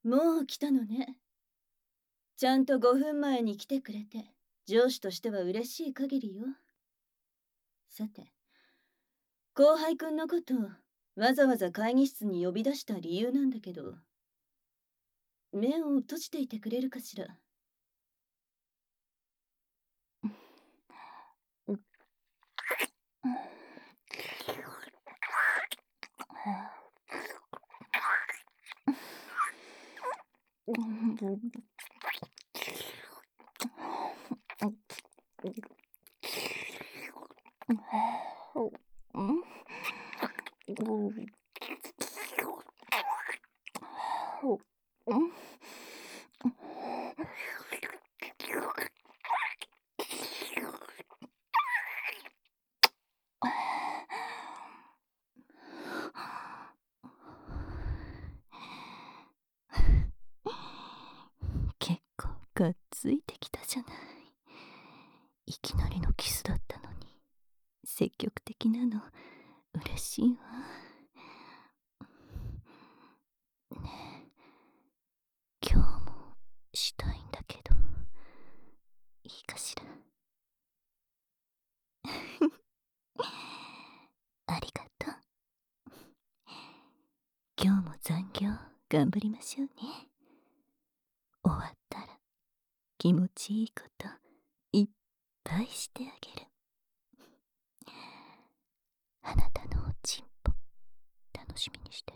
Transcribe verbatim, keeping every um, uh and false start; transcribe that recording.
もう来たのね。ちゃんとごふんまえに来てくれて、上司としては嬉しい限りよ。さて、後輩くんのことわざわざ会議室に呼び出した理由なんだけど、目を閉じていてくれるかしら。結構がっついてきたじゃない。いきなりのキスだったのに、積極的なの嬉しいわ。ねえ、今日もしたいんだけど、いいかしら。ありがとう。今日も残業頑張りましょうね。終わったら気持ちいいこといっぱいしてあげる。あなたのおちんぽ楽しみにして